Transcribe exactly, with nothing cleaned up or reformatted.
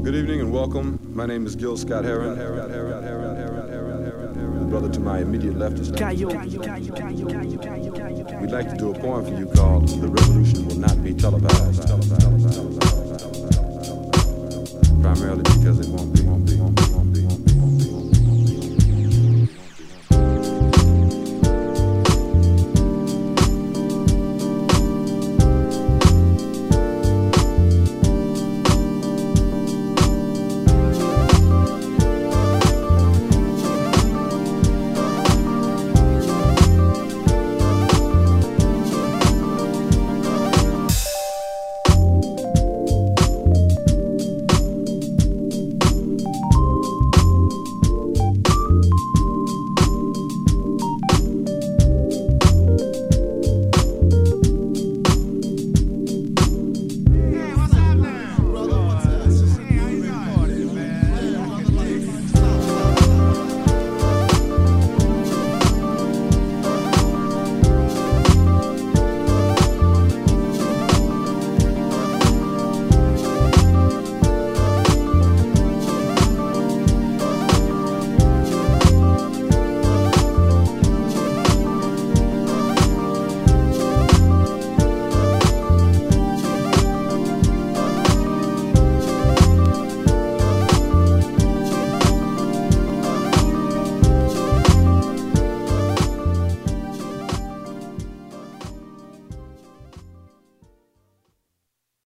Good evening and welcome. My name is Gil Scott Heron. The brother to my immediate left is We'd like to do a poem for you called The Revolution Will Not Be Televised.